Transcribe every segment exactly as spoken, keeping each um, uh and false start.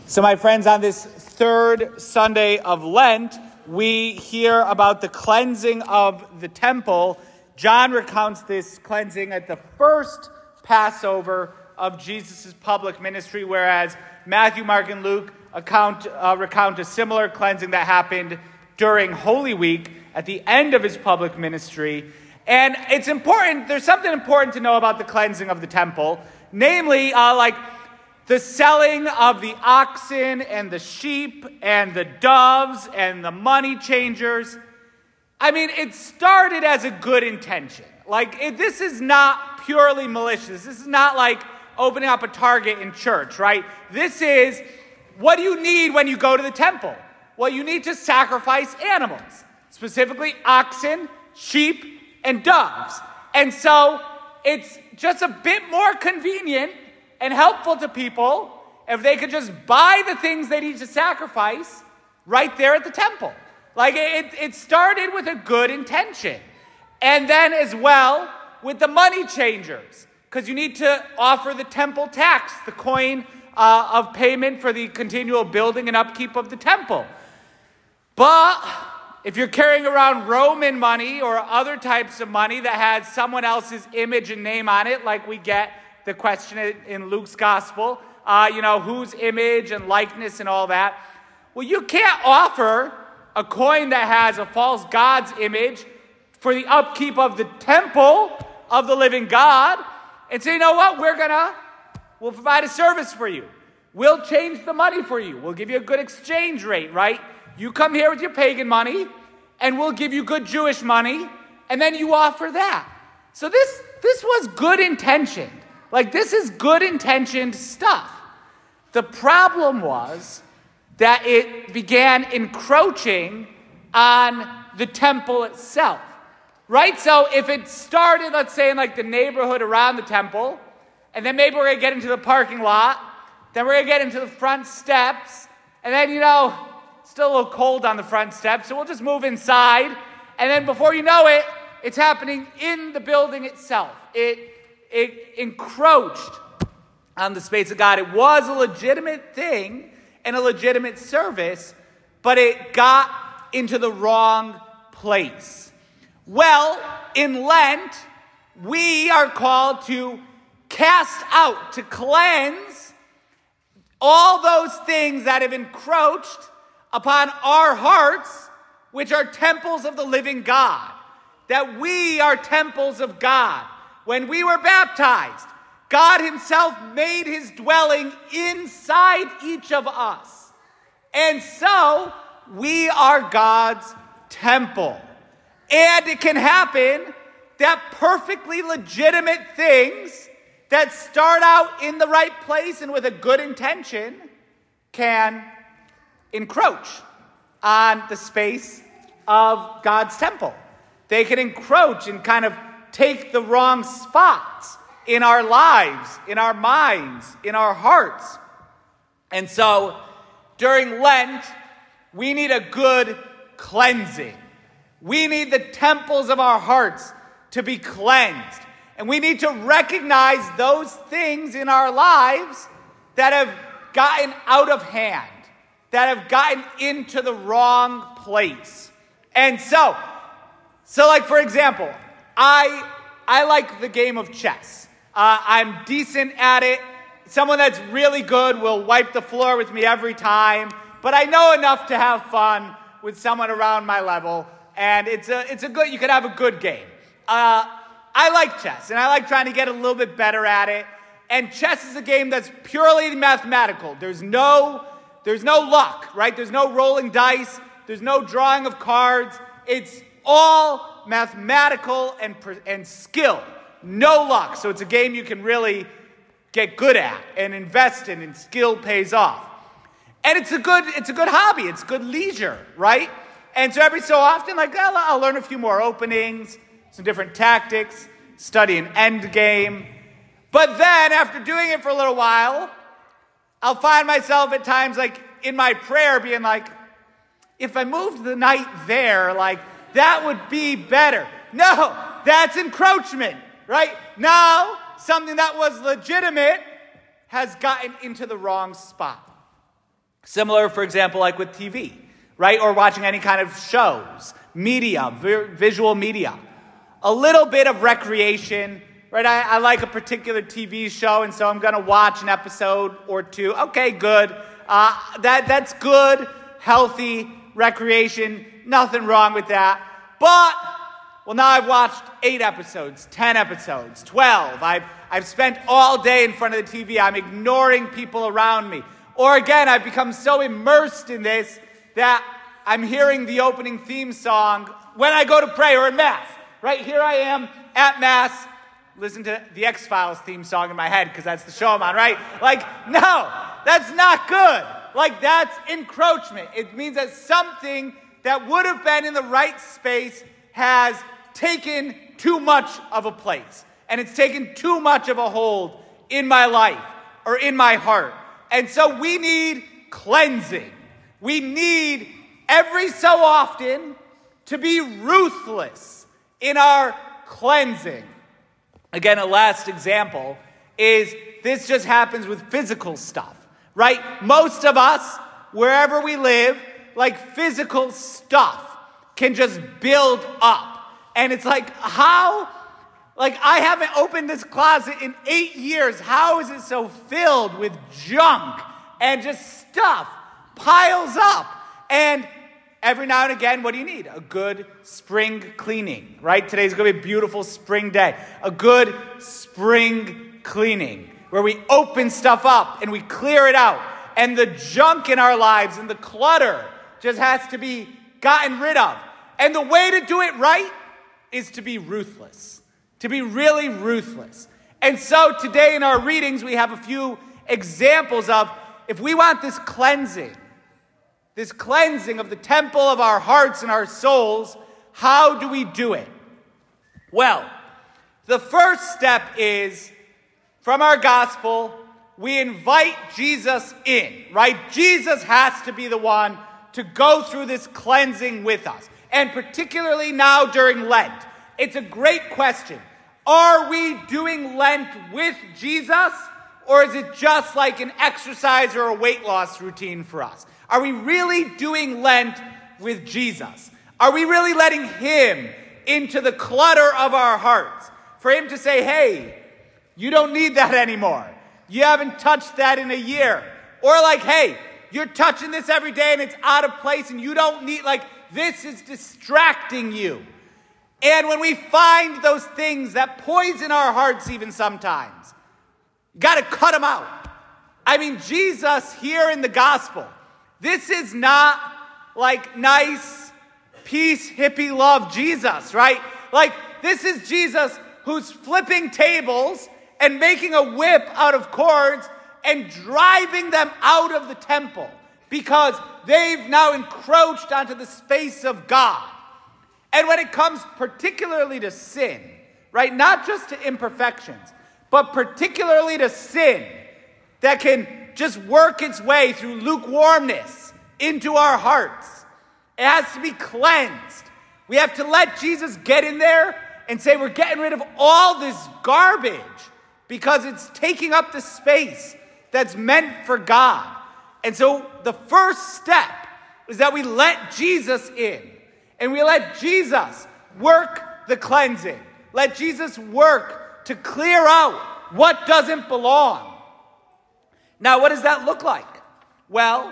So my friends, on this third Sunday of Lent, we hear about the cleansing of the temple. John recounts this cleansing at the first Passover of Jesus' public ministry, whereas Matthew, Mark, and Luke account, uh, recount a similar cleansing that happened during Holy Week at the end of his public ministry. And it's important, there's something important to know about the cleansing of the temple, namely, uh, like, the selling of the oxen and the sheep and the doves and the money changers. I mean, it started as a good intention. Like, it, this is not purely malicious. This is not like opening up a Target in church, right? This is, what do you need when you go to the temple? Well, you need to sacrifice animals, specifically oxen, sheep, and doves. And so it's just a bit more convenient and helpful to people if they could just buy the things they need to sacrifice right there at the temple. Like, it, it started with a good intention. And then as well with the money changers, because you need to offer the temple tax, the coin uh, of payment for the continual building and upkeep of the temple. But if you're carrying around Roman money or other types of money that has someone else's image and name on it, like we get the question in Luke's gospel, uh, you know, whose image and likeness and all that. Well, you can't offer a coin that has a false god's image for the upkeep of the temple of the living God and say, you know what, we're gonna, we'll provide a service for you. We'll change the money for you. We'll give you a good exchange rate, right? You come here with your pagan money and we'll give you good Jewish money, and then you offer that. So this, this was good intentioned. Like, this is good-intentioned stuff. The problem was that it began encroaching on the temple itself, right? So if it started, let's say, in, like, the neighborhood around the temple, and then maybe we're going to get into the parking lot, then we're going to get into the front steps, and then, you know, still a little cold on the front steps, so we'll just move inside, and then before you know it, it's happening in the building itself. It It encroached on the space of God. It was a legitimate thing and a legitimate service, but it got into the wrong place. Well, in Lent, we are called to cast out, to cleanse all those things that have encroached upon our hearts, which are temples of the living God, that we are temples of God. When we were baptized, God himself made his dwelling inside each of us. And so, we are God's temple. And it can happen that perfectly legitimate things that start out in the right place and with a good intention can encroach on the space of God's temple. They can encroach and kind of take the wrong spots in our lives, in our minds, in our hearts. And so, during Lent, we need a good cleansing. We need the temples of our hearts to be cleansed. And we need to recognize those things in our lives that have gotten out of hand, that have gotten into the wrong place. And so, so like for example, I I like the game of chess. Uh, I'm decent at it. Someone that's really good will wipe the floor with me every time. But I know enough to have fun with someone around my level. And it's a it's a good, you could have a good game. Uh, I like chess, and I like trying to get a little bit better at it. And chess is a game that's purely mathematical. There's no, there's no luck, right? There's no rolling dice. There's no drawing of cards. It's all mathematical and and skill, no luck. So it's a game you can really get good at and invest in, and skill pays off. And it's a good it's a good hobby. It's good leisure, right? And so every so often, like I'll, I'll learn a few more openings, some different tactics, study an end game. But then after doing it for a little while, I'll find myself at times like in my prayer being like, if I moved the knight there, like that would be better. No, that's encroachment, right? Now, something that was legitimate has gotten into the wrong spot. Similar, for example, like with T V, right? Or watching any kind of shows, media, vi- visual media. A little bit of recreation, right? I, I like a particular T V show, and so I'm going to watch an episode or two. Okay, good. Uh, that that's good, healthy recreation. Nothing wrong with that. But, well, now I've watched eight episodes, ten episodes, twelve. I've, I've spent all day in front of the T V. I'm ignoring people around me. Or again, I've become so immersed in this that I'm hearing the opening theme song when I go to pray or in Mass. Right here I am at Mass, listen to the X-Files theme song in my head because that's the show I'm on, right? Like, no, that's not good. Like, that's encroachment. It means that something that would have been in the right space has taken too much of a place. And it's taken too much of a hold in my life or in my heart. And so we need cleansing. We need every so often to be ruthless in our cleansing. Again, a last example is this just happens with physical stuff, right? Most of us, wherever we live, like physical stuff can just build up. And it's like, how? Like, I haven't opened this closet in eight years. How is it so filled with junk and just stuff piles up? And every now and again, what do you need? A good spring cleaning, right? Today's going to be a beautiful spring day. A good spring cleaning where we open stuff up and we clear it out. And the junk in our lives and the clutter just has to be gotten rid of. And the way to do it right is to be ruthless. To be really ruthless. And so today in our readings, we have a few examples of if we want this cleansing, this cleansing of the temple of our hearts and our souls, how do we do it? Well, the first step is from our gospel, we invite Jesus in, right? Jesus has to be the one to go through this cleansing with us. And particularly now during Lent, it's a great question. Are we doing Lent with Jesus, or is it just like an exercise or a weight loss routine for us? Are we really doing Lent with Jesus? Are we really letting him into the clutter of our hearts? For him to say, hey, you don't need that anymore. You haven't touched that in a year. Or like, hey, you're touching this every day and it's out of place and you don't need, like, this is distracting you. And when we find those things that poison our hearts even sometimes, you got to cut them out. I mean, Jesus here in the gospel, this is not like nice, peace, hippie love Jesus, right? Like, this is Jesus who's flipping tables and making a whip out of cords and driving them out of the temple because they've now encroached onto the space of God. And when it comes particularly to sin, right, not just to imperfections, but particularly to sin that can just work its way through lukewarmness into our hearts, it has to be cleansed. We have to let Jesus get in there and say we're getting rid of all this garbage because it's taking up the space that's meant for God. And so the first step is that we let Jesus in. And we let Jesus work the cleansing. Let Jesus work to clear out what doesn't belong. Now, what does that look like? Well,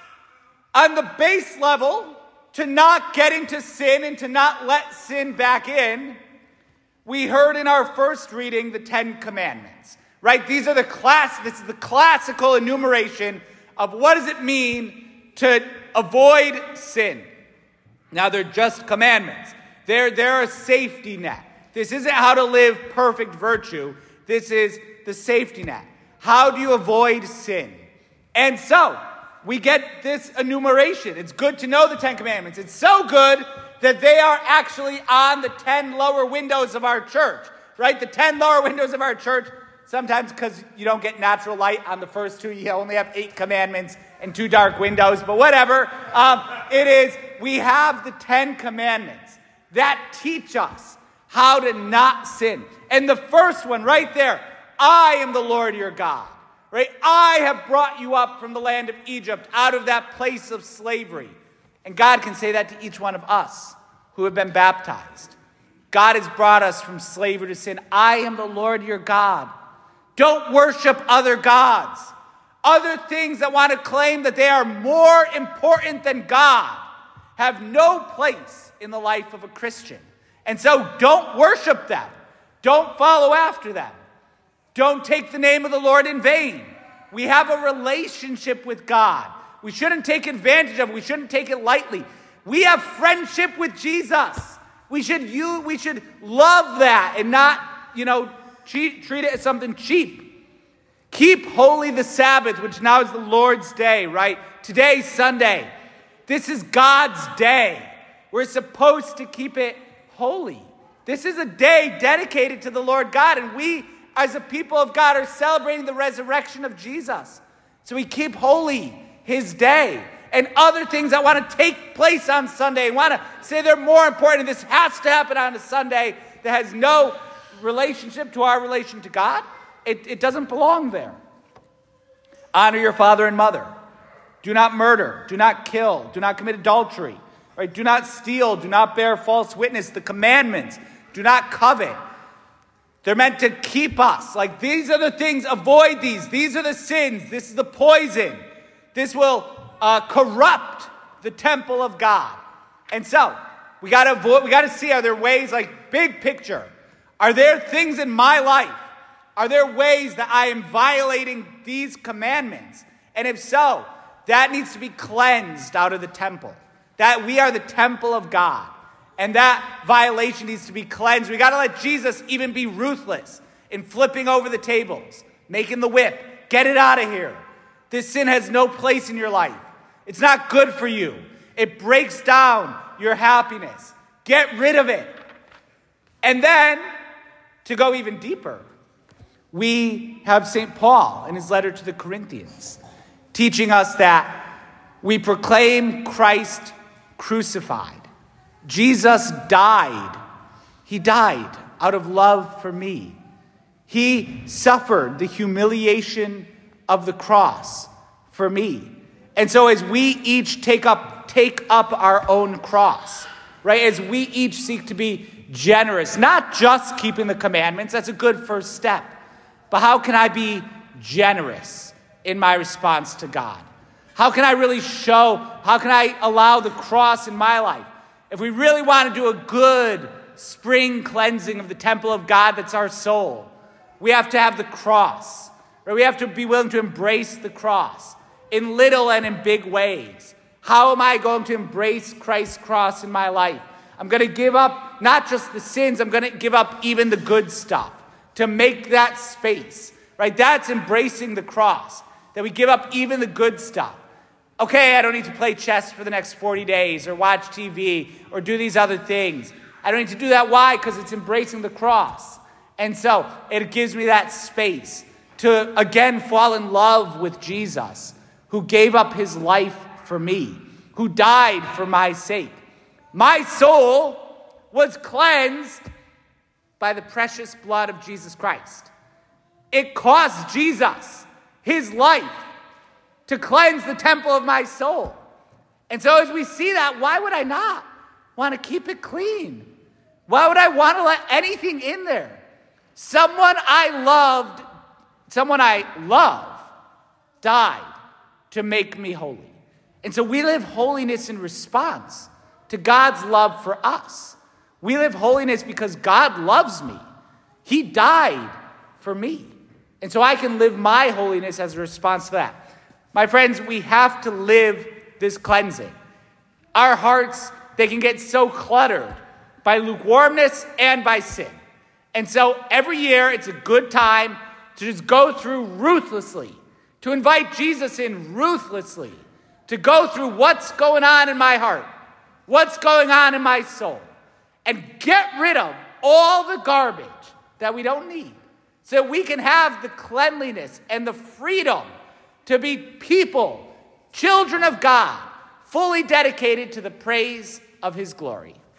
on the base level, to not get into sin and to not let sin back in, we heard in our first reading the Ten Commandments, right? These are the class, this is the classical enumeration of what does it mean to avoid sin. Now, they're just commandments. They're, they're a safety net. This isn't how to live perfect virtue. This is the safety net. How do you avoid sin? And so, we get this enumeration. It's good to know the Ten Commandments. It's so good that they are actually on the ten lower windows of our church, right? The ten lower windows of our church. Sometimes because you don't get natural light on the first two, you only have eight commandments and two dark windows, but whatever. Um, it is, we have the Ten Commandments that teach us how to not sin. And the first one right there, I am the Lord your God, right? I have brought you up from the land of Egypt, out of that place of slavery. And God can say that to each one of us who have been baptized. God has brought us from slavery to sin. I am the Lord your God. Don't worship other gods. Other things that want to claim that they are more important than God have no place in the life of a Christian. And so don't worship them. Don't follow after them. Don't take the name of the Lord in vain. We have a relationship with God. We shouldn't take advantage of it. We shouldn't take it lightly. We have friendship with Jesus. We should you we should love that and not, you know, treat, treat it as something cheap. Keep holy the Sabbath, which now is the Lord's day, right? Today's Sunday. This is God's day. We're supposed to keep it holy. This is a day dedicated to the Lord God, and we, as a people of God, are celebrating the resurrection of Jesus. So we keep holy his day. And other things that want to take place on Sunday and want to say they're more important, this has to happen on a Sunday that has no relationship to our relation to God, it, it doesn't belong there. Honor your father and mother. Do not murder. Do not kill. Do not commit adultery. Right? Do not steal. Do not bear false witness. The commandments. Do not covet. They're meant to keep us. Like, these are the things. Avoid these. These are the sins. This is the poison. This will uh, corrupt the temple of God. And so, we got to avoid. We got to see, are there ways, like, big picture, are there things in my life? Are there ways that I am violating these commandments? And if so, that needs to be cleansed out of the temple. That we are the temple of God. And that violation needs to be cleansed. We got to let Jesus even be ruthless in flipping over the tables, making the whip. Get it out of here. This sin has no place in your life. It's not good for you. It breaks down your happiness. Get rid of it. And then, to go even deeper, we have Saint Paul in his letter to the Corinthians, teaching us that we proclaim Christ crucified. Jesus died. He died out of love for me. He suffered the humiliation of the cross for me. And so as we each take up, take up our own cross, right? As we each seek to be generous, not just keeping the commandments, that's a good first step. But how can I be generous in my response to God? How can I really show, how can I allow the cross in my life? If we really want to do a good spring cleansing of the temple of God that's our soul, we have to have the cross. Right? We have to be willing to embrace the cross in little and in big ways. How am I going to embrace Christ's cross in my life? I'm going to give up not just the sins, I'm going to give up even the good stuff to make that space. Right? That's embracing the cross. That we give up even the good stuff. Okay, I don't need to play chess for the next forty days or watch T V or do these other things. I don't need to do that. Why? Because it's embracing the cross. And so it gives me that space to again fall in love with Jesus, who gave up his life for me, who died for my sake. My soul was cleansed by the precious blood of Jesus Christ. It cost Jesus his life to cleanse the temple of my soul. And so as we see that, why would I not want to keep it clean? Why would I want to let anything in there? Someone I loved, someone I love, died to make me holy. And so we live holiness in response to God's love for us. We live holiness because God loves me. He died for me. And so I can live my holiness as a response to that. My friends, we have to live this cleansing. Our hearts, they can get so cluttered by lukewarmness and by sin. And so every year, it's a good time to just go through ruthlessly, to invite Jesus in ruthlessly, to go through what's going on in my heart, what's going on in my soul, and get rid of all the garbage that we don't need so that we can have the cleanliness and the freedom to be people, children of God, fully dedicated to the praise of his glory.